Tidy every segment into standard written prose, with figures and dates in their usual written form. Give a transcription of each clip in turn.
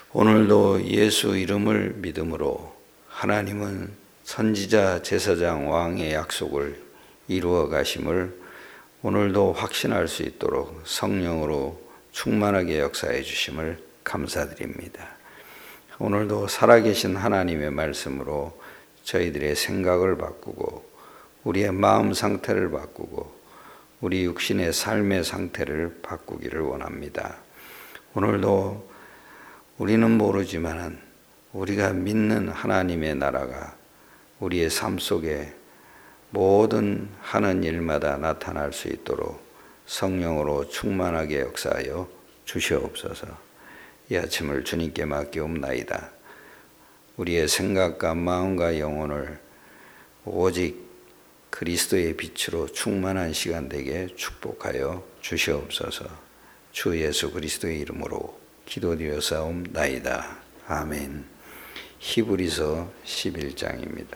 오늘도 예수 이름을 믿음으로 하나님은 선지자, 제사장, 왕의 약속을 이루어 가심을 오늘도 확신할 수 있도록 성령으로 충만하게 역사해 주심을 감사드립니다. 오늘도 살아계신 하나님의 말씀으로 저희들의 생각을 바꾸고 우리의 마음 상태를 바꾸고 우리 육신의 삶의 상태를 바꾸기를 원합니다. 오늘도 우리는 모르지만 우리가 믿는 하나님의 나라가 우리의 삶 속에 모든 하는 일마다 나타날 수 있도록 성령으로 충만하게 역사하여 주시옵소서. 이 아침을 주님께 맡기옵나이다. 우리의 생각과 마음과 영혼을 오직 그리스도의 빛으로 충만한 시간 되게 축복하여 주시옵소서. 주 예수 그리스도의 이름으로 기도드렸사옵나이다. 아멘. 히브리서 11장입니다.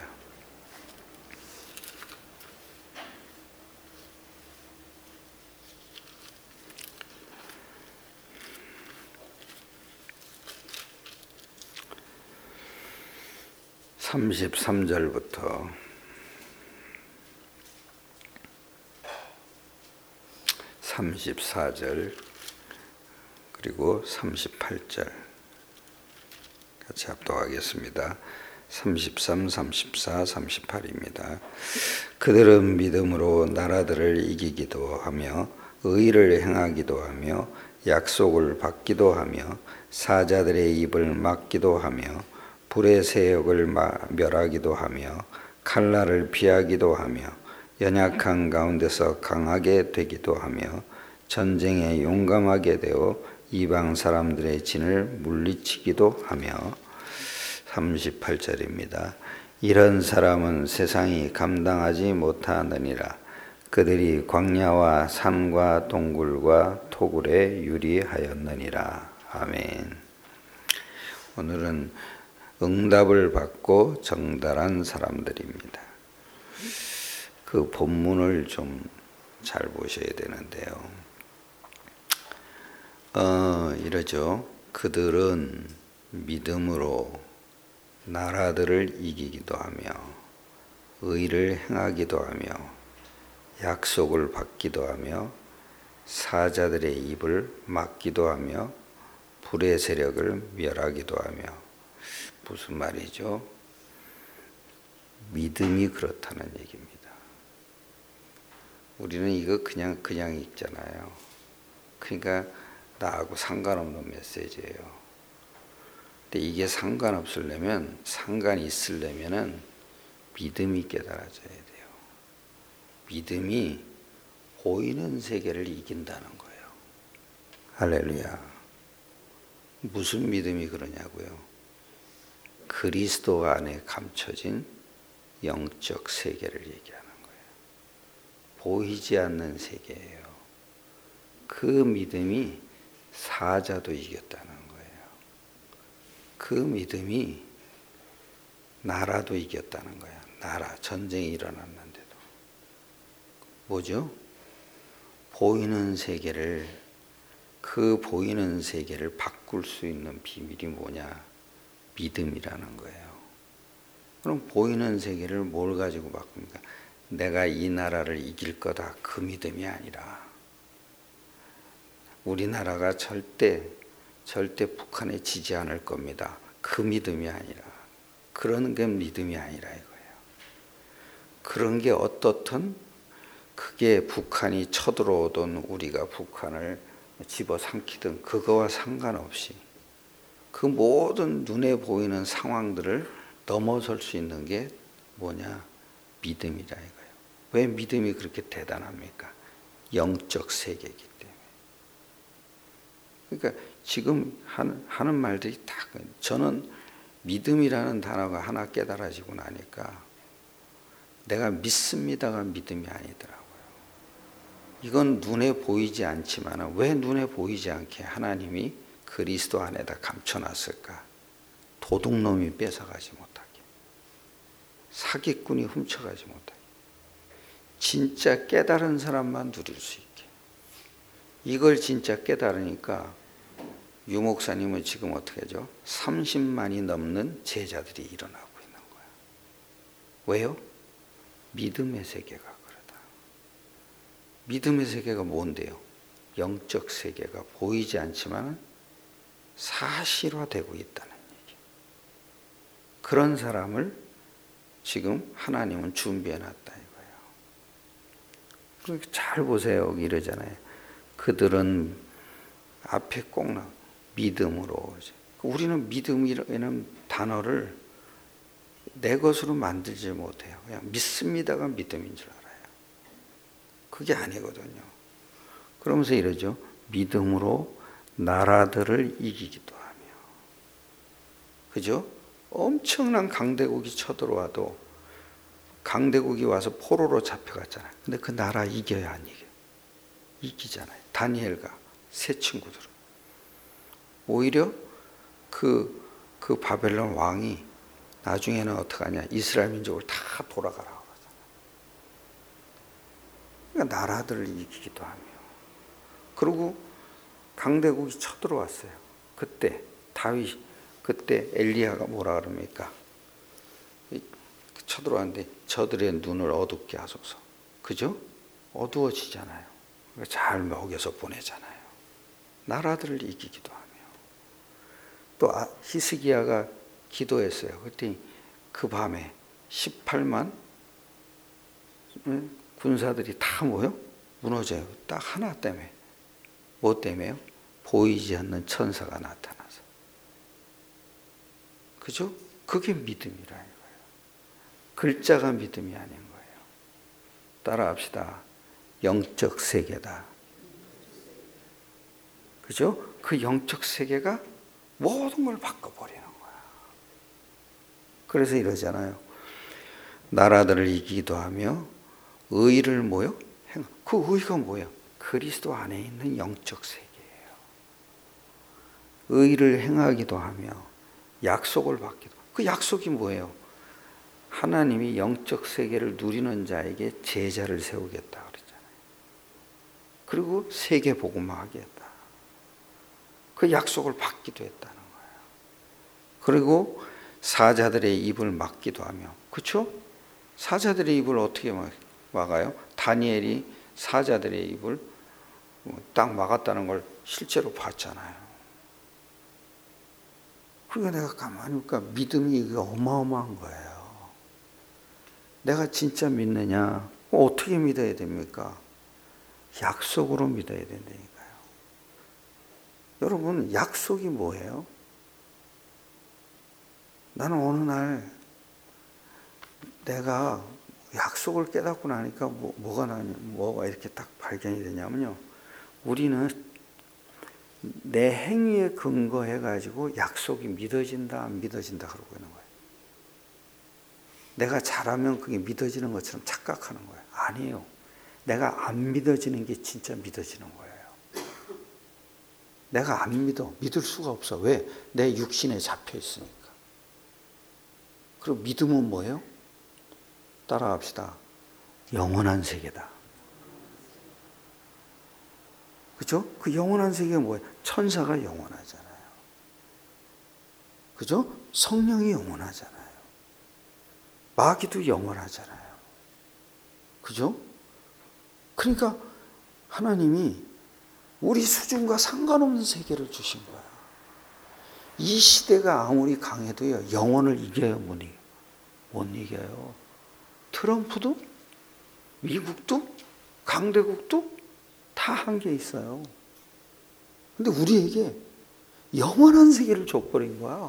(33절부터) 34절 그리고 38절 같이 합독하겠습니다. 33, 34, 38입니다. 그들은 믿음으로 나라들을 이기기도 하며 의를 행하기도 하며 약속을 받기도 하며 사자들의 입을 막기도 하며 불의 세력을 멸하기도 하며 칼날을 피하기도 하며 연약한 가운데서 강하게 되기도 하며 전쟁에 용감하게 되어 이방 사람들의 진을 물리치기도 하며 38절입니다. 이런 사람은 세상이 감당하지 못하느니라. 그들이 광야와 산과 동굴과 토굴에 유리하였느니라. 아멘. 오늘은 응답을 받고 정달한 사람들입니다. 그 본문을 좀 잘 보셔야 되는데요. 이러죠. 그들은 믿음으로 나라들을 이기기도 하며 의를 행하기도 하며 약속을 받기도 하며 사자들의 입을 막기도 하며 불의 세력을 멸하기도 하며. 무슨 말이죠? 믿음이 그렇다는 얘기입니다. 우리는 이거 그냥 읽잖아요. 그러니까 나하고 상관없는 메시지예요. 근데 이게 상관없으려면, 상관이 있으려면은 믿음이 깨달아져야 돼요. 믿음이 보이는 세계를 이긴다는 거예요. 할렐루야. 무슨 믿음이 그러냐고요? 그리스도 안에 감춰진 영적 세계를 얘기하는 거예요. 보이지 않는 세계예요. 그 믿음이 사자도 이겼다는 거예요. 그 믿음이 나라도 이겼다는 거예요. 나라, 전쟁이 일어났는데도. 뭐죠? 보이는 세계를, 그 보이는 세계를 바꿀 수 있는 비밀이 뭐냐? 믿음이라는 거예요. 그럼 보이는 세계를 뭘 가지고 바꿉니까? 내가 이 나라를 이길 거다. 그 믿음이 아니라 우리나라가 절대 북한에 지지 않을 겁니다. 그 믿음이 아니라, 그런 게 믿음이 아니라 이거예요. 그런 게 어떻든 그게 북한이 쳐들어오든 우리가 북한을 집어삼키든 그거와 상관없이 그 모든 눈에 보이는 상황들을 넘어설 수 있는 게 뭐냐? 믿음이라 이거예요. 왜 믿음이 그렇게 대단합니까? 영적 세계이기 때문에. 그러니까 지금 하는 말들이 다, 저는 믿음이라는 단어가 하나 깨달아지고 나니까 내가 믿습니다가 믿음이 아니더라고요. 이건 눈에 보이지 않지만 왜 눈에 보이지 않게 하나님이 그리스도 안에다 감춰놨을까? 도둑놈이 뺏어가지 못하게, 사기꾼이 훔쳐가지 못하게, 진짜 깨달은 사람만 누릴 수 있게. 이걸 진짜 깨달으니까 유 목사님은 지금 어떻게 하죠? 30만이 넘는 제자들이 일어나고 있는 거야. 왜요? 믿음의 세계가 그러다. 믿음의 세계가 뭔데요? 영적 세계가 보이지 않지만 사실화되고 있다는 얘기. 그런 사람을 지금 하나님은 준비해놨다 이거예요. 그러니까 잘 보세요. 여기 이러잖아요. 그들은 앞에 꼭 나와. 믿음으로. 우리는 믿음이라는 단어를 내 것으로 만들지 못해요. 그냥 믿습니다가 믿음인 줄 알아요. 그게 아니거든요. 그러면서 이러죠. 믿음으로 나라들을 이기기도 하며. 그죠? 엄청난 강대국이 쳐들어와도 강대국이 와서 포로로 잡혀갔잖아요. 근데 그 나라 이겨야 안 이겨요? 이기잖아요. 다니엘과 세 친구들은. 오히려 그 바벨론 왕이 나중에는 어떻게 하냐. 이스라엘 민족을 다 돌아가라고 하잖아요. 그러니까 나라들을 이기기도 하며. 그리고 강대국이 쳐들어왔어요. 그때 그때 엘리야가 뭐라 그럽니까? 쳐들어왔는데 저들의 눈을 어둡게 하소서. 그죠? 어두워지잖아요. 잘 먹여서 보내잖아요. 나라들을 이기기도 하며. 또 히스기야가 기도했어요. 그랬더니 그 밤에 18만 군사들이 다 뭐요? 무너져요. 딱 하나 때문에. 뭐 때문에요? 보이지 않는 천사가 나타나서. 그죠? 그게 믿음이라 이거예요. 글자가 믿음이 아닌 거예요. 따라합시다. 영적 세계다. 그죠? 그 영적 세계가 모든 걸 바꿔버리는 거야. 그래서 이러잖아요. 나라들을 이기기도 하며 의를 뭐요? 그 의가 뭐예요? 그리스도 안에 있는 영적 세계예요. 의를 행하기도 하며 약속을 받기도. 그 약속이 뭐예요? 하나님이 영적 세계를 누리는 자에게 제자를 세우겠다 그랬잖아요. 그리고 세계 복음화 하겠다. 그 약속을 받기도 했다는 거예요. 그리고 사자들의 입을 막기도 하며. 그렇죠? 사자들의 입을 어떻게 막아요? 다니엘이 사자들의 입을 딱 막았다는 걸 실제로 봤잖아요. 그러니까 내가 가만히 보니까 믿음이 이게 어마어마한 거예요. 내가 진짜 믿느냐? 어떻게 믿어야 됩니까? 약속으로 믿어야 된다니까요. 여러분, 약속이 뭐예요? 나는 어느 날 내가 약속을 깨닫고 나니까 뭐가 이렇게 딱 발견이 되냐면요. 우리는 내 행위에 근거해가지고 약속이 믿어진다, 안 믿어진다 그러고 있는 거예요. 내가 잘하면 그게 믿어지는 것처럼 착각하는 거예요. 아니에요. 내가 안 믿어지는 게 진짜 믿어지는 거예요. 내가 안 믿을 수가 없어. 왜? 내 육신에 잡혀 있으니까. 그리고 믿음은 뭐예요? 따라합시다. 영원한 세계다. 그죠? 그 영원한 세계가 뭐예요? 천사가 영원하잖아요. 그죠? 성령이 영원하잖아요. 마귀도 영원하잖아요. 그죠? 그러니까 하나님이 우리 수준과 상관없는 세계를 주신 거야. 이 시대가 아무리 강해도요, 영원을 이겨요, 못 이겨요? 못 이겨요. 트럼프도, 미국도, 강대국도 다 한계 있어요. 근데 우리에게 영원한 세계를 줘버린 거야.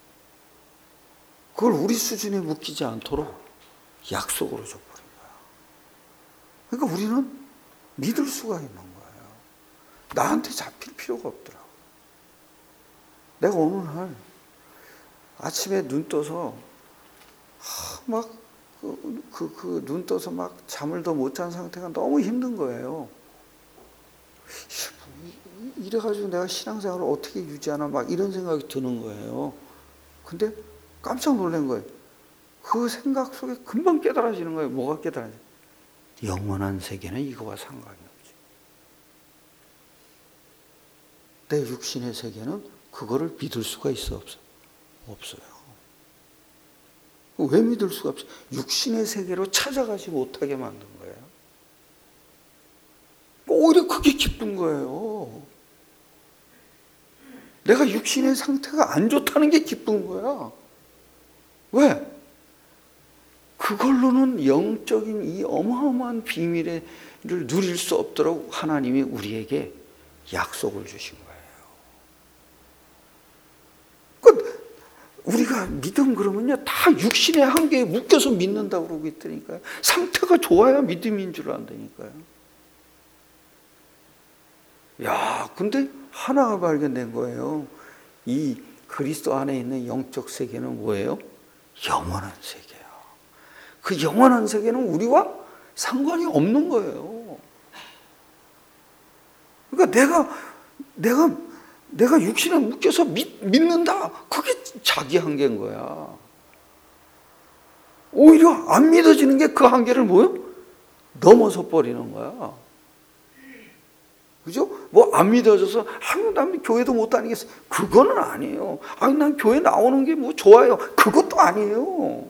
그걸 우리 수준에 묶이지 않도록 약속으로 줘버린 거야. 그러니까 우리는 믿을 수가 있는 거예요. 나한테 잡힐 필요가 없더라고. 내가 어느 날 아침에 눈 떠서 막 눈 떠서 막 잠을 더 못 잔 상태가 너무 힘든 거예요. 이래가지고 내가 신앙생활을 어떻게 유지하나 막 이런 생각이 드는 거예요. 근데 깜짝 놀란 거예요. 그 생각 속에 금방 깨달아지는 거예요. 뭐가 깨달아져요? 영원한 세계는 이거와 상관이 없지. 내 육신의 세계는 그거를 믿을 수가 있어 없어? 없어요. 왜 믿을 수가 없어요? 육신의 세계로 찾아가지 못하게 만든 거예요. 오히려 그게 기쁜 거예요. 내가 육신의 상태가 안 좋다는 게 기쁜 거야. 왜? 그걸로는 영적인 이 어마어마한 비밀을 누릴 수 없도록 하나님이 우리에게 약속을 주신 거예요. 우리가 믿음 그러면요, 다 육신의 한계에 묶여서 믿는다고 그러고 있다니까요. 상태가 좋아야 믿음인 줄 안다니까요. 야, 근데 하나가 발견된 거예요. 이 그리스도 안에 있는 영적 세계는 뭐예요? 영원한 세계예요. 그 영원한 세계는 우리와 상관이 없는 거예요. 그러니까 내가 육신에 묶여서 믿는다. 그게 자기 한계인 거야. 오히려 안 믿어지는 게 그 한계를 뭐요? 넘어서 버리는 거야. 그죠? 뭐 안 믿어져서 난 교회도 못 다니겠어. 그거는 아니에요. 난 교회 나오는 게 뭐 좋아요. 그것도 아니에요.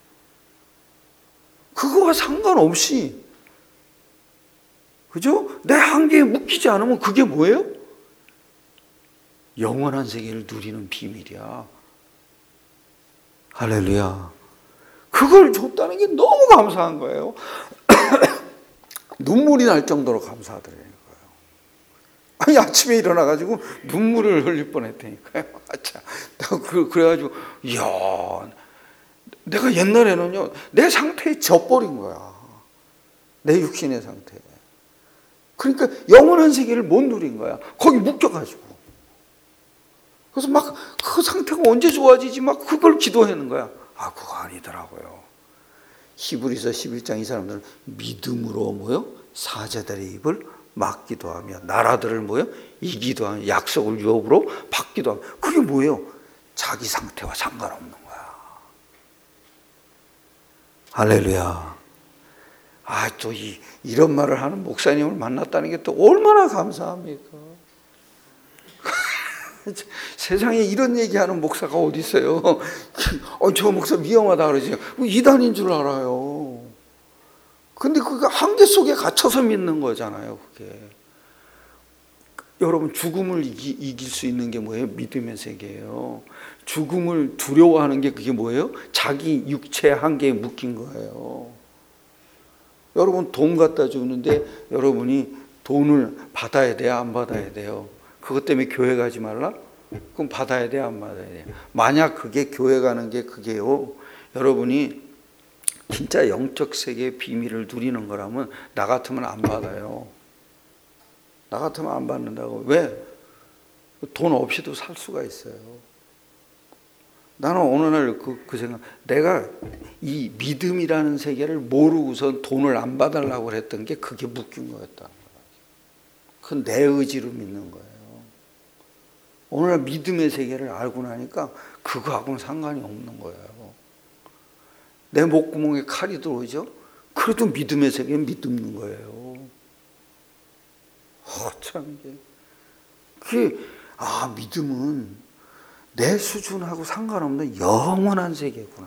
그거와 상관없이, 그죠? 내 한계에 묶이지 않으면 그게 뭐예요? 영원한 세계를 누리는 비밀이야. 할렐루야. 그걸 줬다는 게 너무 감사한 거예요. 눈물이 날 정도로 감사하더라는 거예요. 아침에 일어나가지고 눈물을 흘릴 뻔했다니까요. 그래가지고, 이야, 내가 옛날에는요, 내 상태에 져버린 거야. 내 육신의 상태에. 그러니까 영원한 세계를 못 누린 거야. 거기 묶여가지고. 그래서 막 그 상태가 언제 좋아지지 막 그걸 기도하는 거야. 그거 아니더라고요. 히브리서 11장 이 사람들은 믿음으로 뭐요? 사제들의 입을 막기도 하며 나라들을 뭐요? 이기도 하며 약속을 유업으로 받기도 하며. 그게 뭐예요? 자기 상태와 상관없는 거야. 할렐루야. 또 이런 말을 하는 목사님을 만났다는 게 또 얼마나 감사합니까? 세상에 이런 얘기하는 목사가 어디 있어요? 저 목사 위험하다 그러지. 이단인 줄 알아요. 근데 그게 한계 속에 갇혀서 믿는 거잖아요. 그게. 여러분, 죽음을 이길 수 있는 게 뭐예요? 믿음의 세계예요. 죽음을 두려워하는 게 그게 뭐예요? 자기 육체의 한계에 묶인 거예요. 여러분, 돈 갖다 주는데 여러분이 돈을 받아야 돼요? 안 받아야 돼요? 그것 때문에 교회 가지 말라? 그럼 받아야 돼요? 안 받아야 돼요? 만약 그게 교회 가는 게 그게요, 여러분이 진짜 영적 세계의 비밀을 누리는 거라면 나 같으면 안 받아요. 나 같으면 안 받는다고. 왜? 돈 없이도 살 수가 있어요. 나는 어느 날 그 생각, 내가 이 믿음이라는 세계를 모르고선 돈을 안 받으려고 했던 게 그게 묶인 거였다. 그건 내 의지로 믿는 거예요. 오늘 믿음의 세계를 알고 나니까 그거하고는 상관이 없는 거예요. 내 목구멍에 칼이 들어오죠? 그래도 믿음의 세계에 믿는 거예요. 참, 믿음은 내 수준하고 상관없는 영원한 세계구나.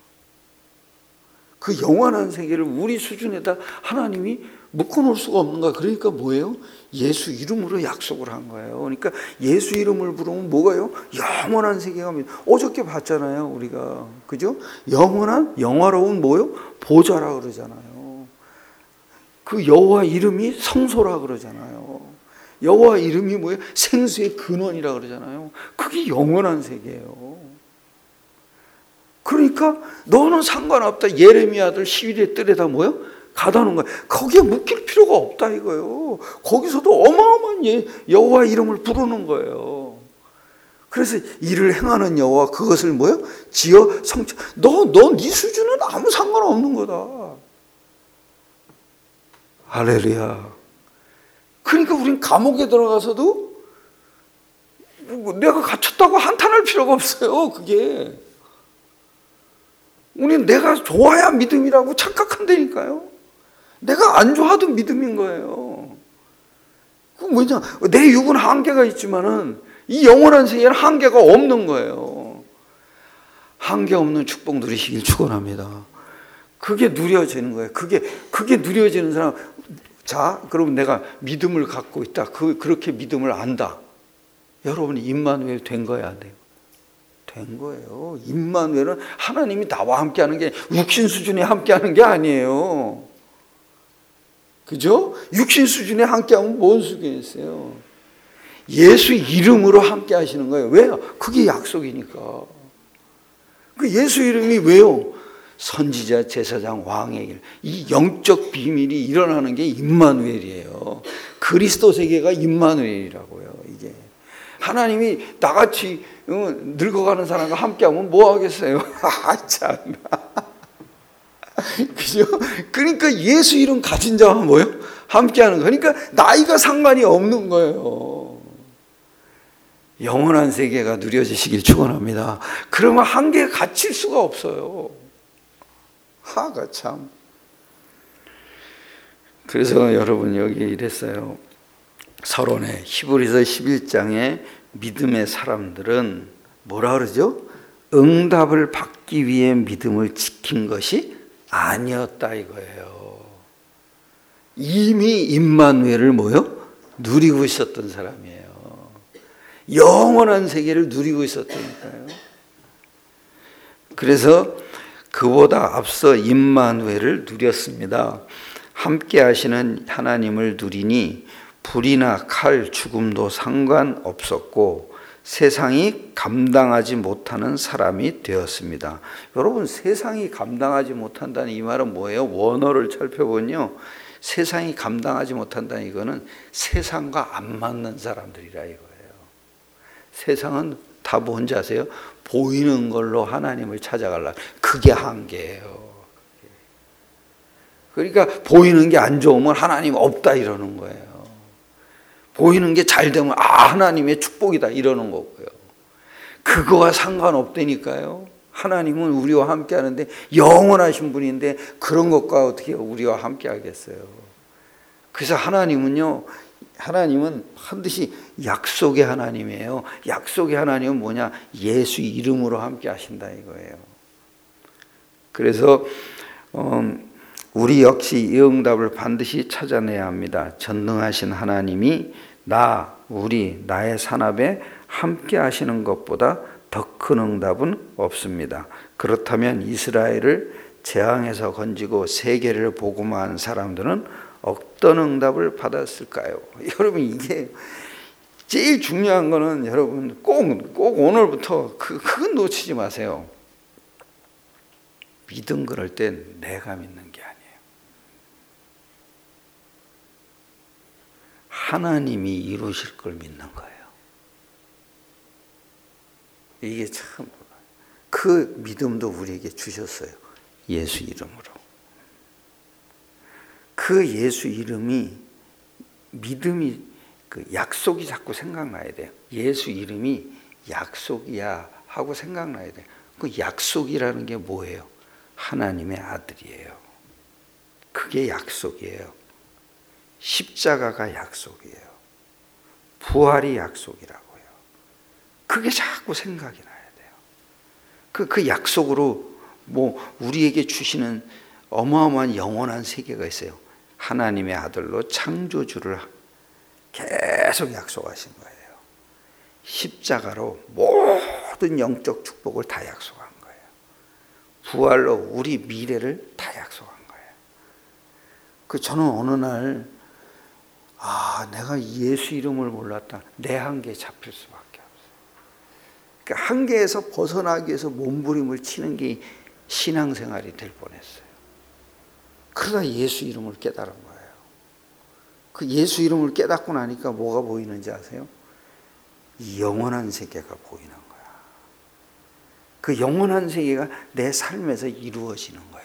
그 영원한 세계를 우리 수준에다 하나님이 묶어놓을 수가 없는 거야. 그러니까 뭐예요? 예수 이름으로 약속을 한 거예요. 그러니까 예수 이름을 부르면 뭐가요? 영원한 세계가. 어저께 봤잖아요, 우리가. 그죠? 영화로운 뭐요? 보좌라 그러잖아요. 그 여호와 이름이 성소라 그러잖아요. 여호와 이름이 뭐예요? 생수의 근원이라 그러잖아요. 그게 영원한 세계예요. 그러니까 너는 상관없다. 예레미야들 11의 뜰에다 뭐요? 가다 놓은 거야. 거기에 묶일 필요가 없다 이거예요. 거기서도 어마어마한 여호와 이름을 부르는 거예요. 그래서 이를 행하는 여호와 그것을 뭐요? 지어 성취. 네 수준은 아무 상관없는 거다. 할렐루야. 그러니까 우린 감옥에 들어가서도 내가 갇혔다고 한탄할 필요가 없어요. 그게. 우리는 내가 좋아야 믿음이라고 착각한다니까요. 내가 안 좋아도 믿음인 거예요. 그 뭐냐? 내 육은 한계가 있지만은 이 영원한 세계는 한계가 없는 거예요. 한계 없는 축복 누리시길 축원합니다. 그게 누려지는 거예요. 그게 누려지는 사람. 자, 그러면 내가 믿음을 갖고 있다. 그렇게 믿음을 안다. 여러분이 임마누엘 된 거야, 안 돼요? 된 거예요. 임마누엘은 하나님이 나와 함께하는 게 육신 수준에 함께하는 게 아니에요. 그죠? 육신 수준에 함께하면 뭔 수겠어요? 예수 이름으로 함께하시는 거예요. 왜요? 그게 약속이니까. 그 예수 이름이 왜요? 선지자, 제사장, 왕의 길. 이 영적 비밀이 일어나는 게 임마누엘이에요. 그리스도 세계가 임마누엘이라고요. 이게 하나님이 나같이 늙어가는 사람과 함께하면 뭐 하겠어요? 아, 참. 그죠? 그러니까 예수 이름 가진 자와 뭐요? 함께하는 거. 그러니까 나이가 상관이 없는 거예요. 영원한 세계가 누려지시길 축원합니다. 그러면 한계에 갇힐 수가 없어요. 하가 참. 그래서 여러분 여기 이랬어요. 서론에 히브리서 11장에 믿음의 사람들은 뭐라 그러죠? 응답을 받기 위해 믿음을 지킨 것이 아니었다 이거예요. 이미 임마누엘을 뭐요? 누리고 있었던 사람이에요. 영원한 세계를 누리고 있었다니까요. 그래서 그보다 앞서 임마누엘을 누렸습니다. 함께 하시는 하나님을 누리니 불이나 칼, 죽음도 상관없었고 세상이 감당하지 못하는 사람이 되었습니다. 여러분, 세상이 감당하지 못한다는 이 말은 뭐예요? 원어를 살펴보면요, 세상이 감당하지 못한다는 이거는 세상과 안 맞는 사람들이라 이거예요. 세상은 다 뭔지 아세요? 보이는 걸로 하나님을 찾아가려. 그게 한계예요. 그러니까 보이는 게 안 좋으면 하나님 없다 이러는 거예요. 보이는 게 잘 되면 하나님의 축복이다 이러는 거고요. 그거와 상관없다니까요. 하나님은 우리와 함께 하는데 영원하신 분인데 그런 것과 어떻게 우리와 함께 하겠어요. 그래서 하나님은 반드시 약속의 하나님이에요. 약속의 하나님은 뭐냐? 예수 이름으로 함께 하신다 이거예요. 그래서 우리 역시 이 응답을 반드시 찾아내야 합니다. 전능하신 하나님이 나의 산업에 함께 하시는 것보다 더 큰 응답은 없습니다. 그렇다면 이스라엘을 재앙에서 건지고 세계를 복음화한 사람들은 어떤 응답을 받았을까요? 여러분, 이게 제일 중요한 거는 여러분 꼭 오늘부터 그건 놓치지 마세요. 믿음 그럴 땐 내가 믿는 게 아니에요. 하나님이 이루실 걸 믿는 거예요. 이게 참, 그 믿음도 우리에게 주셨어요. 예수 이름으로. 그 예수 이름이, 믿음이, 그 약속이 자꾸 생각나야 돼요. 예수 이름이 약속이야 하고 생각나야 돼요. 그 약속이라는 게 뭐예요? 하나님의 아들이에요. 그게 약속이에요. 십자가가 약속이에요. 부활이 약속이라고요. 그게 자꾸 생각이 나야 돼요. 그 약속으로 우리에게 주시는 어마어마한 영원한 세계가 있어요. 하나님의 아들로 창조주를 계속 약속하신 거예요. 십자가로 모든 영적 축복을 다 약속한 거예요. 부활로 우리 미래를 다 약속한 거예요. 저는 어느 날 내가 예수 이름을 몰랐다. 내 한계에 잡힐 수밖에 없어요. 그러니까 한계에서 벗어나기 위해서 몸부림을 치는 게 신앙생활이 될 뻔했어요. 그러다 예수 이름을 깨달은 거예요. 그 예수 이름을 깨닫고 나니까 뭐가 보이는지 아세요? 이 영원한 세계가 보이는 거야. 그 영원한 세계가 내 삶에서 이루어지는 거예요.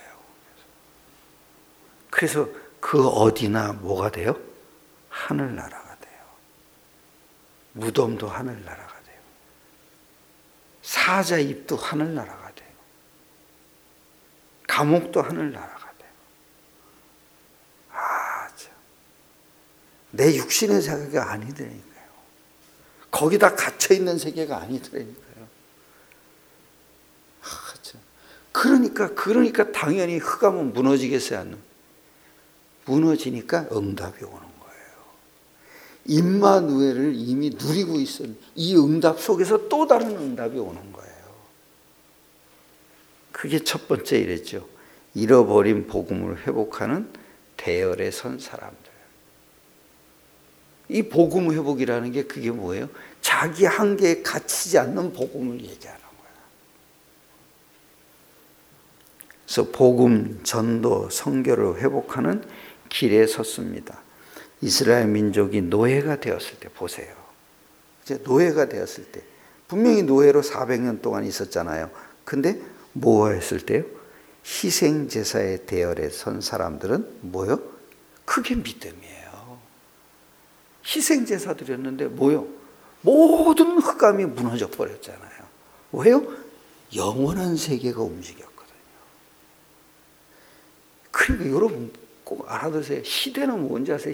그래서 그 어디나 뭐가 돼요? 하늘나라가 돼요. 무덤도 하늘나라가 돼요. 사자 입도 하늘나라가 돼요. 감옥도 하늘나라가 돼요. 참. 내 육신의 세계가 아니더라니까요. 거기다 갇혀있는 세계가 아니더라니까요. 그러니까 당연히 흑암은 무너지겠어요, 안 무너지니까 응답이 오는 거예요. 임마누엘을 이미 누리고 있었는 이 응답 속에서 또 다른 응답이 오는 거예요. 그게 첫 번째 이랬죠. 잃어버린 복음을 회복하는 대열에 선 사람들. 이 복음 회복이라는 게 그게 뭐예요? 자기 한계에 갇히지 않는 복음을 얘기하는 거예요. 그래서 복음, 전도, 선교를 회복하는 길에 섰습니다. 이스라엘 민족이 노예가 되었을 때 보세요. 이제 노예가 되었을 때 분명히 노예로 400년 동안 있었잖아요. 근데 뭐 했을 때요? 희생 제사의 대열에 선 사람들은 뭐요? 그게 믿음이에요. 희생 제사 드렸는데 뭐요? 모든 흑암이 무너져 버렸잖아요. 왜요? 영원한 세계가 움직였거든요. 그러니까 여러분 꼭 알아두세요. 시대는 뭔지 아세요?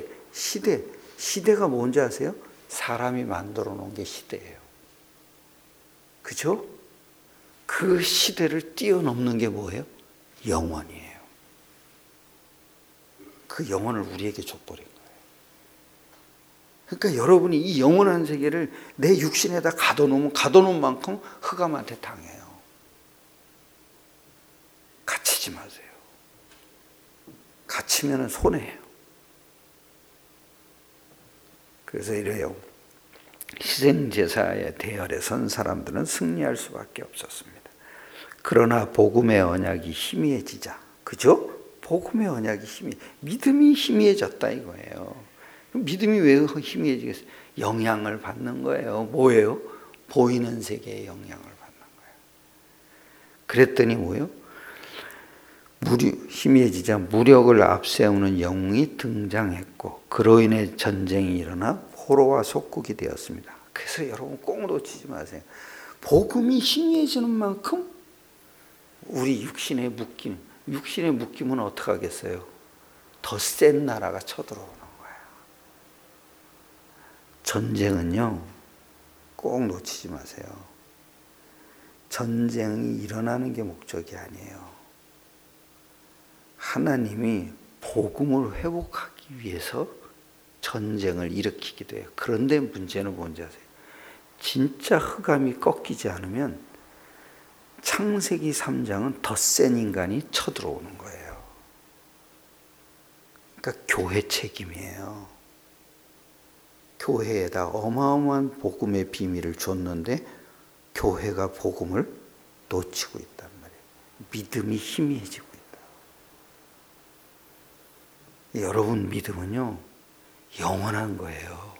시대가 뭔지 아세요? 사람이 만들어 놓은 게 시대예요. 그죠? 그 시대를 뛰어넘는 게 뭐예요? 영원이에요. 그 영원을 우리에게 줘버린 거예요. 그러니까 여러분이 이 영원한 세계를 내 육신에다 가둬놓은 만큼 흑암한테 당해요. 갇히지 마세요. 갇히면 손해예요. 그래서 이래요. 희생제사의 대열에 선 사람들은 승리할 수밖에 없었습니다. 그러나 복음의 언약이 희미해지자, 그죠? 복음의 언약이 믿음이 희미해졌다 이거예요. 믿음이 왜 희미해지겠어요? 영향을 받는 거예요. 뭐예요? 보이는 세계의 영향을 받는 거예요. 그랬더니 뭐예요? 희미해지자 무력을 앞세우는 영웅이 등장했고 그로 인해 전쟁이 일어나 포로와 속국이 되었습니다. 그래서 여러분 꼭 놓치지 마세요. 복음이 희미해지는 만큼 우리 육신의 묶임은 어떻게 하겠어요? 더 센 나라가 쳐들어오는 거예요. 전쟁은요, 꼭 놓치지 마세요. 전쟁이 일어나는 게 목적이 아니에요. 하나님이 복음을 회복하기 위해서 전쟁을 일으키기도 해요. 그런데 문제는 뭔지 아세요? 진짜 흑암이 꺾이지 않으면 창세기 3장은 더 센 인간이 쳐들어오는 거예요. 그러니까 교회 책임이에요. 교회에다 어마어마한 복음의 비밀을 줬는데 교회가 복음을 놓치고 있단 말이에요. 믿음이 희미해지고 있다. 여러분 믿음은요, 영원한 거예요.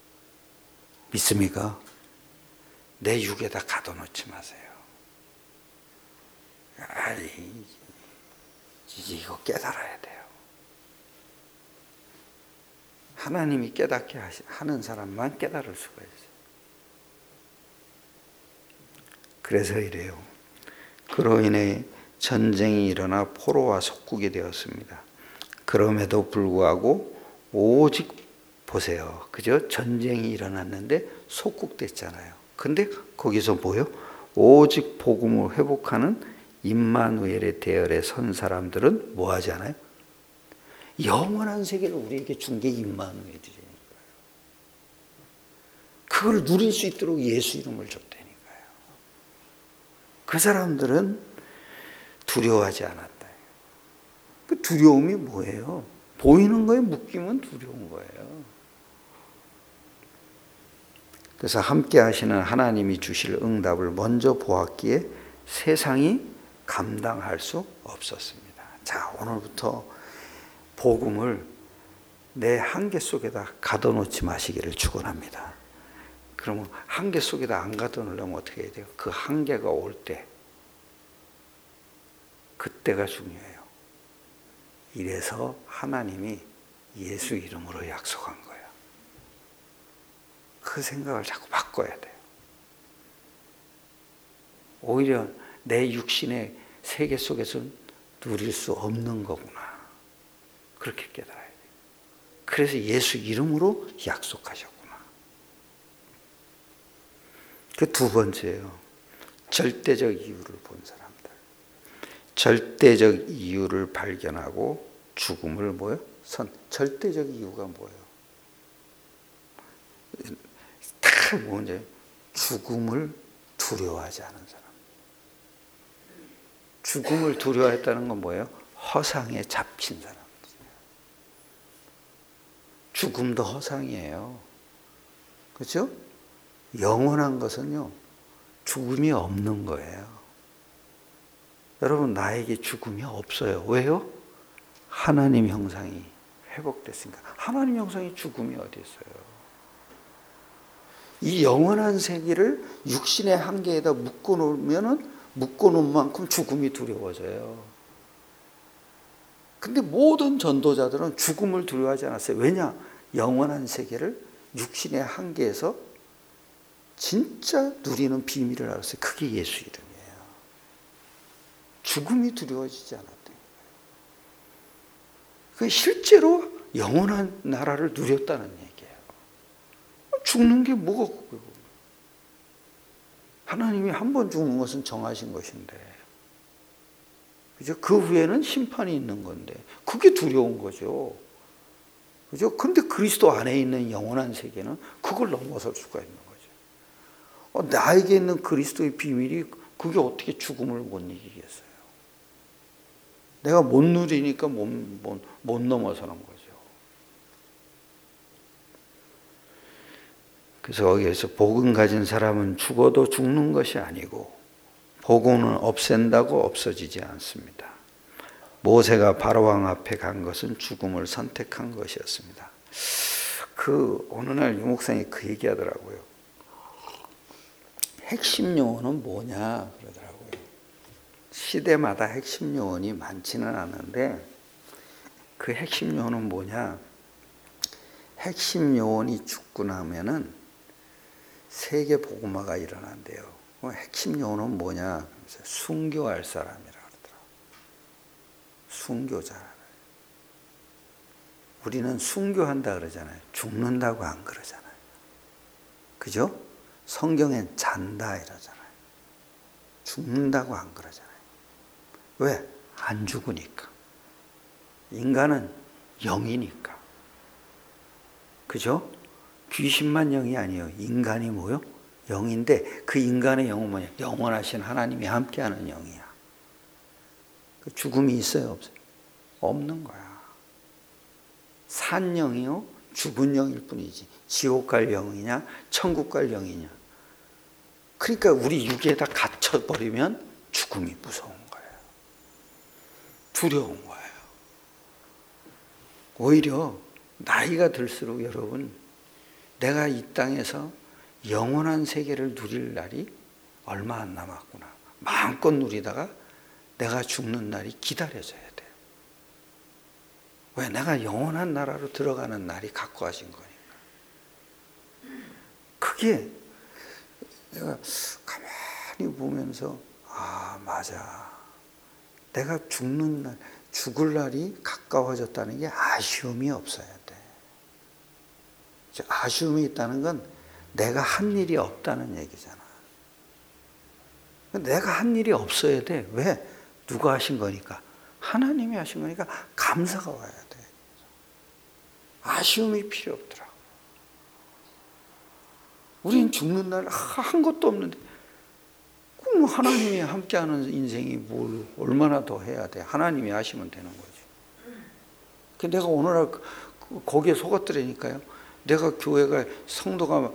믿습니까? 내 육에다 가둬놓지 마세요. 이거 깨달아야 돼요. 하나님이 깨닫게 하는 사람만 깨달을 수가 있어요. 그래서 이래요. 그로 인해 전쟁이 일어나 포로와 속국이 되었습니다. 그럼에도 불구하고 오직 보세요. 그죠? 전쟁이 일어났는데 속국됐잖아요. 근데 거기서 뭐요? 오직 복음을 회복하는 임마누엘의 대열에 선 사람들은 뭐 하지 않아요? 영원한 세계를 우리에게 준 게 임마누엘이니까요. 그걸 누릴 수 있도록 예수 이름을 줬다니까요. 그 사람들은 두려워하지 않았다. 그 두려움이 뭐예요? 보이는 거에 묶이면 두려운 거예요. 그래서 함께 하시는 하나님이 주실 응답을 먼저 보았기에 세상이 감당할 수 없었습니다. 자, 오늘부터 복음을 내 한계 속에다 가둬놓지 마시기를 축원합니다. 그러면 한계 속에다 안 가둬놓으려면 어떻게 해야 돼요? 그 한계가 올 때, 그때가 중요해요. 이래서 하나님이 예수 이름으로 약속한 거예요. 그 생각을 자꾸 바꿔야 돼요. 오히려 내 육신의 세계 속에서 누릴 수 없는 거구나. 그렇게 깨달아야 돼요. 그래서 예수 이름으로 약속하셨구나. 그 두 번째예요. 절대적 이유를 본 사람들. 절대적 이유를 발견하고 죽음을 절대적 이유가 뭐예요? 다 뭐냐? 죽음을 두려워하지 않은 사람. 죽음을 두려워했다는 건 뭐예요? 허상에 잡힌 사람. 죽음도 허상이에요. 그렇죠? 영원한 것은요, 죽음이 없는 거예요. 여러분, 나에게 죽음이 없어요. 왜요? 하나님 형상이 회복됐으니까. 하나님 형상이 죽음이 어디 있어요? 이 영원한 세계를 육신의 한계에다 묶어놓은 만큼 죽음이 두려워져요. 근데 모든 전도자들은 죽음을 두려워하지 않았어요. 왜냐? 영원한 세계를 육신의 한계에서 진짜 누리는 비밀을 알았어요. 그게 예수 이름이에요. 죽음이 두려워지지 않았대요. 그 실제로 영원한 나라를 누렸다는 얘기예요. 죽는 게 뭐가 그거고? 하나님이 한 번 죽는 것은 정하신 것인데, 그죠? 그 후에는 심판이 있는 건데, 그게 두려운 거죠. 그죠? 근데 그리스도 안에 있는 영원한 세계는 그걸 넘어설 수가 있는 거죠. 나에게 있는 그리스도의 비밀이 그게 어떻게 죽음을 못 이기겠어요? 내가 못 누리니까 못 넘어서는 거죠. 그래서 거기에서 복음 가진 사람은 죽어도 죽는 것이 아니고 복음은 없앤다고 없어지지 않습니다. 모세가 바로왕 앞에 간 것은 죽음을 선택한 것이었습니다. 어느 날 유목사님이 그 얘기하더라고요. 핵심 요원은 뭐냐 그러더라고요. 시대마다 핵심 요원이 많지는 않은데 그 핵심 요원은 뭐냐? 핵심 요원이 죽고 나면은 세계 복음화가 일어난대요. 핵심 요원은 뭐냐? 순교할 사람이라 그러더라고요. 순교자. 우리는 순교한다 그러잖아요. 죽는다고 안 그러잖아요. 그죠? 성경엔 잔다 이러잖아요. 죽는다고 안 그러잖아요. 왜? 안 죽으니까. 인간은 영이니까. 그죠? 귀신만 영이 아니에요. 인간이 뭐요? 영인데 그 인간의 영은 뭐냐? 영원하신 하나님이 함께하는 영이야. 그 죽음이 있어요? 없어요? 없는 거야. 산 영이요? 죽은 영일 뿐이지. 지옥 갈 영이냐? 천국 갈 영이냐? 그러니까 우리 육에다 갇혀버리면 죽음이 무서운 거예요. 두려운 거예요. 오히려 나이가 들수록 여러분, 내가 이 땅에서 영원한 세계를 누릴 날이 얼마 안 남았구나. 마음껏 누리다가 내가 죽는 날이 기다려져야 돼요. 왜? 내가 영원한 나라로 들어가는 날이 갖고 하신 거니까. 그게 내가 가만히 보면서 맞아. 내가 죽을 날이 가까워졌다는 게 아쉬움이 없어야 돼. 아쉬움이 있다는 건 내가 한 일이 없다는 얘기잖아. 내가 한 일이 없어야 돼. 왜? 누가 하신 거니까. 하나님이 하신 거니까 감사가 와야 돼. 아쉬움이 필요 없더라고. 우린 죽는 날 한 것도 없는데 그럼 하나님이 함께하는 인생이 얼마나 더 해야 돼. 하나님이 하시면 되는 거지. 내가 오늘날 거기에 속았더라니까요. 내가 교회가 성도가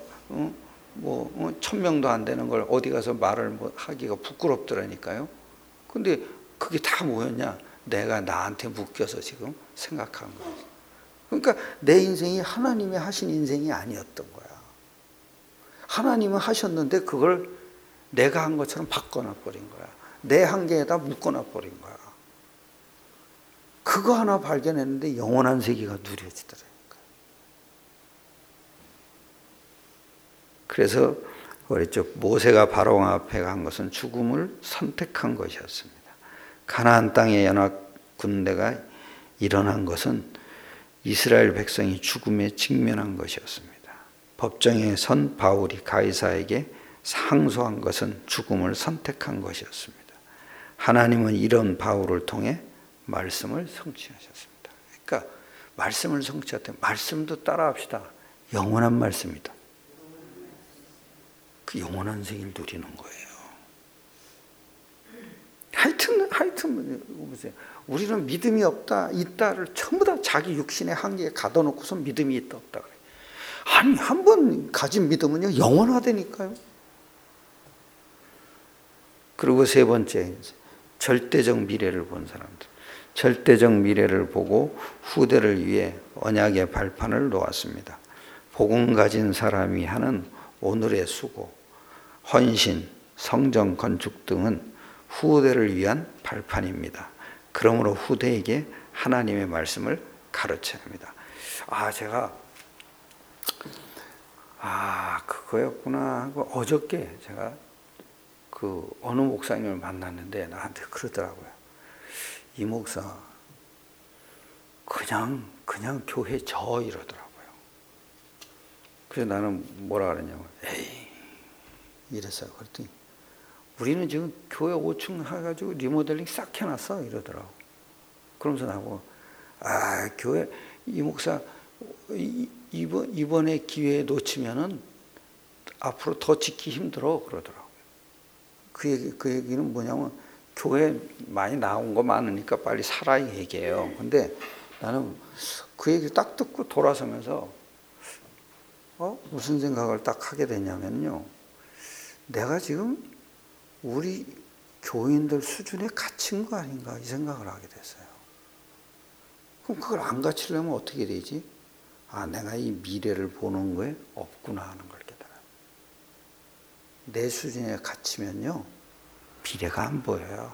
1000명도 안 되는 걸 어디 가서 말을 하기가 부끄럽더라니까요. 근데 그게 다 뭐였냐? 내가 나한테 묶여서 지금 생각한 거지. 그러니까 내 인생이 하나님이 하신 인생이 아니었던 거야. 하나님은 하셨는데 그걸 내가 한 것처럼 바꿔놔 버린 거야. 내 한계에다 묶어놔 버린 거야. 그거 하나 발견했는데 영원한 세계가 누려지더라니까. 그래서 그랬죠. 모세가 바로왕 앞에 간 것은 죽음을 선택한 것이었습니다. 가나안 땅의 연합 군대가 일어난 것은 이스라엘 백성이 죽음에 직면한 것이었습니다. 법정에 선 바울이 가이사에게 상소한 것은 죽음을 선택한 것이었습니다. 하나님은 이런 바울을 통해 말씀을 성취하셨습니다. 그러니까 말씀을 성취할 때 말씀도 따라합시다. 영원한 말씀이다. 그 영원한 생을 누리는 거예요. 하여튼 보세요. 우리는 믿음이 없다, 있다를 전부 다 자기 육신의 한계에 가둬놓고서 믿음이 있다, 없다 그래요. 아니, 한 번 가진 믿음은요, 영원하다니까요. 그리고 세 번째, 절대적 미래를 본 사람들. 절대적 미래를 보고 후대를 위해 언약의 발판을 놓았습니다. 복음 가진 사람이 하는 오늘의 수고, 헌신, 성전 건축 등은 후대를 위한 발판입니다. 그러므로 후대에게 하나님의 말씀을 가르쳐야 합니다. 제가 그거였구나 하고 어저께 제가 그 어느 목사님을 만났는데 나한테 그러더라고요. 이 목사 그냥 교회 져 이러더라고요. 그래서 나는 뭐라 그러냐면 에이 이랬어요. 그랬더니 우리는 지금 교회 5층 해가지고 리모델링 싹 해놨어 이러더라고. 그러면서 나보고 교회 이 목사 이번에 기회에 놓치면은 앞으로 더 짓기 힘들어 그러더라고요. 그 얘기는 뭐냐면 교회 많이 나온 거 많으니까 빨리 살아 이 얘기예요. 근데 나는 그 얘기 딱 듣고 돌아서면서 무슨 생각을 딱 하게 되냐면요. 내가 지금 우리 교인들 수준에 갇힌 거 아닌가 이 생각을 하게 됐어요. 그럼 그걸 안 갇히려면 어떻게 되지? 내가 이 미래를 보는 거에 없구나 하는 걸 깨달아요. 내 수준에 갇히면요 미래가 안 보여요.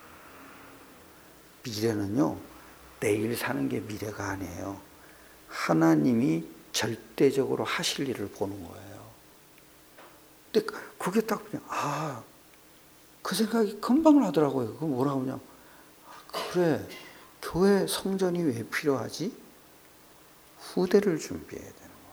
미래는요 내일 사는 게 미래가 아니에요. 하나님이 절대적으로 하실 일을 보는 거예요. 근데 그게 딱 그냥 그 생각이 금방 나더라고요. 그 뭐라고 그냥 그래 교회 성전이 왜 필요하지? 후대를 준비해야 되는 거구나.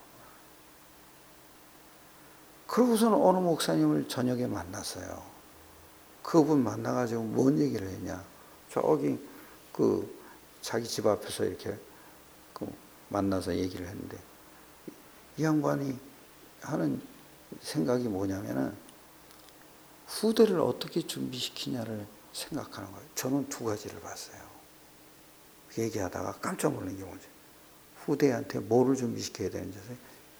그러고서는 어느 목사님을 저녁에 만났어요. 그분 만나가지고 뭔 얘기를 했냐? 저기 자기 집 앞에서 이렇게 만나서 얘기를 했는데 이 양반이 하는 생각이 뭐냐면은 후대를 어떻게 준비시키냐를 생각하는 거예요. 저는 두 가지를 봤어요. 얘기하다가 깜짝 놀란 게 뭐지? 후대한테 뭐를 준비시켜야 되는지 아세요?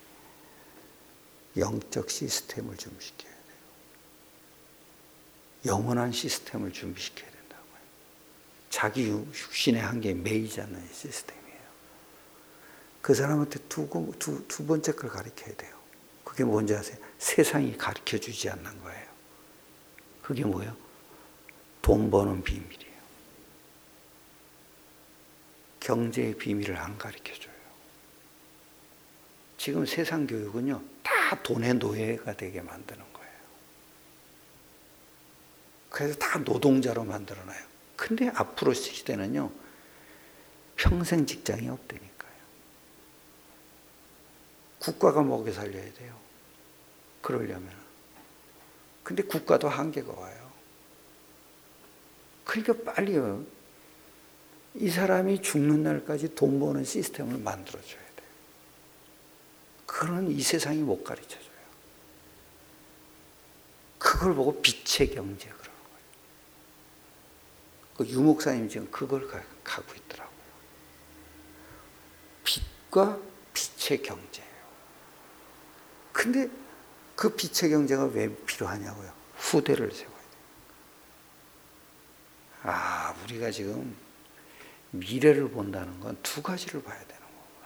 영적 시스템을 준비시켜야 돼요. 영원한 시스템을 준비시켜야 된다고요. 자기 육신의 한계에 매이지 않는 시스템이에요. 그 사람한테 두 번째 걸 가르쳐야 돼요. 그게 뭔지 아세요? 세상이 가르쳐주지 않는 거예요. 그게 뭐예요? 돈 버는 비밀이에요. 경제의 비밀을 안 가르쳐줘요. 지금 세상 교육은요, 다 돈의 노예가 되게 만드는 거예요. 그래서 다 노동자로 만들어놔요. 근데 앞으로 시대는요, 평생 직장이 없다니까요. 국가가 먹여 살려야 돼요. 그러려면. 근데 국가도 한계가 와요. 그러니까 빨리요. 이 사람이 죽는 날까지 돈 버는 시스템을 만들어줘야 돼요. 그런 이 세상이 못 가르쳐줘요. 그걸 보고 빛의 경제 그러는 거예요. 그 유목사님 지금 그걸 가고 있더라고요. 빛과 빛의 경제예요. 근데 그 빛의 경제가 왜 필요하냐고요? 후대를 세워야 돼요. 우리가 지금 미래를 본다는 건 두 가지를 봐야 되는 거구나.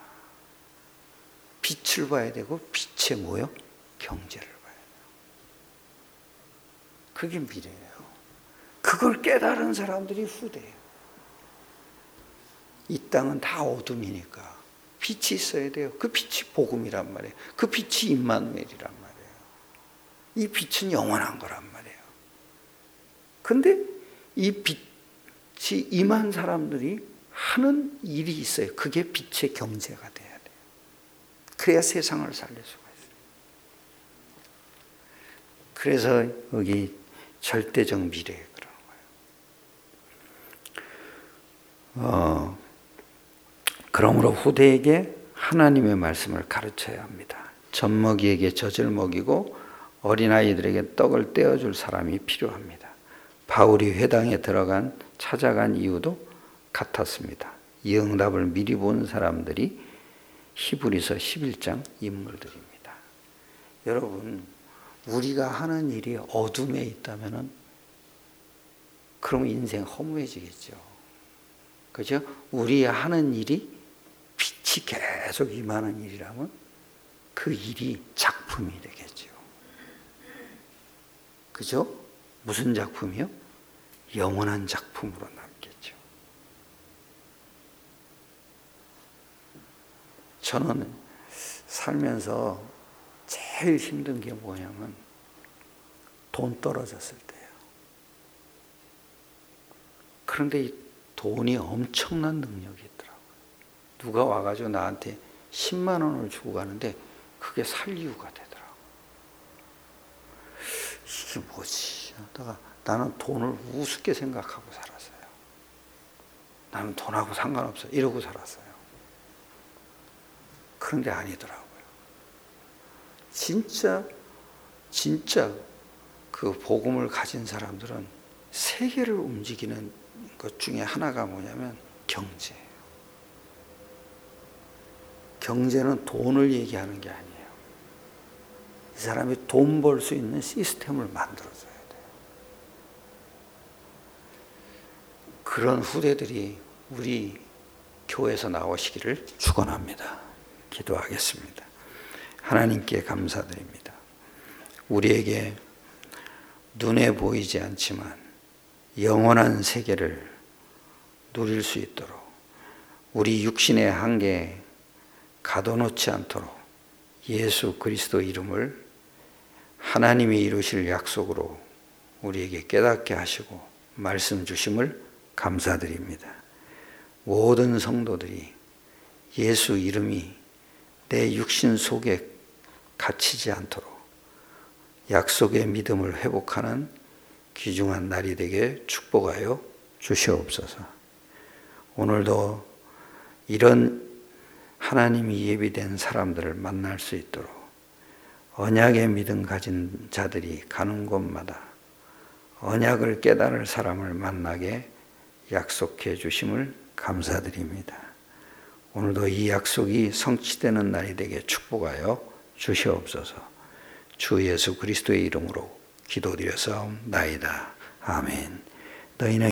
빛을 봐야 되고 빛의 뭐요? 경제를 봐야 돼요. 그게 미래예요. 그걸 깨달은 사람들이 후대예요. 이 땅은 다 어둠이니까 빛이 있어야 돼요. 그 빛이 복음이란 말이에요. 그 빛이 임마누엘이란 말이에요. 이 빛은 영원한 거란 말이에요. 근데 이 빛이 임한 사람들이 하는 일이 있어요. 그게 빛의 경제가 돼야 돼요. 그래야 세상을 살릴 수가 있어요. 그래서 여기 절대적 미래 그러는 거예요. 그러므로 후대에게 하나님의 말씀을 가르쳐야 합니다. 젖먹이에게 젖을 먹이고 어린아이들에게 떡을 떼어줄 사람이 필요합니다. 바울이 회당에 찾아간 이유도 같았습니다. 이 응답을 미리 본 사람들이 히브리서 11장 인물들입니다. 여러분, 우리가 하는 일이 어둠에 있다면 그럼 인생 허무해지겠죠. 그죠? 우리 하는 일이 빛이 계속 임하는 일이라면 그 일이 작품이 되겠죠. 그죠? 무슨 작품이요? 영원한 작품으로 남겠죠. 저는 살면서 제일 힘든 게 뭐냐면 돈 떨어졌을 때예요. 그런데 이 돈이 엄청난 능력이 있더라고요. 누가 와가지고 나한테 10만 원을 주고 가는데 그게 살 이유가 되더라고요. 이게 뭐지? 하다가 나는 돈을 우습게 생각하고 살았어요. 나는 돈하고 상관없어 이러고 살았어요. 그런데 아니더라고요. 진짜 그 복음을 가진 사람들은 세계를 움직이는 것 중에 하나가 뭐냐면 경제예요. 경제는 돈을 얘기하는 게 아니에요. 이 사람이 돈 벌 수 있는 시스템을 만들어줘야 돼요. 그런 후대들이 우리 교회에서 나오시기를 축원합니다. 기도하겠습니다. 하나님께 감사드립니다. 우리에게 눈에 보이지 않지만 영원한 세계를 누릴 수 있도록 우리 육신의 한계에 가둬놓지 않도록 예수 그리스도 이름을 하나님이 이루실 약속으로 우리에게 깨닫게 하시고 말씀 주심을 감사드립니다. 모든 성도들이 예수 이름이 내 육신 속에 갇히지 않도록 약속의 믿음을 회복하는 귀중한 날이 되게 축복하여 주시옵소서. 오늘도 이런 하나님이 예비된 사람들을 만날 수 있도록 언약의 믿음 가진 자들이 가는 곳마다 언약을 깨달을 사람을 만나게 약속해 주심을 감사드립니다. 오늘도 이 약속이 성취되는 날이 되게 축복하여 주시옵소서. 주 예수 그리스도의 이름으로 기도드려서옵나이다. 아멘. 너희는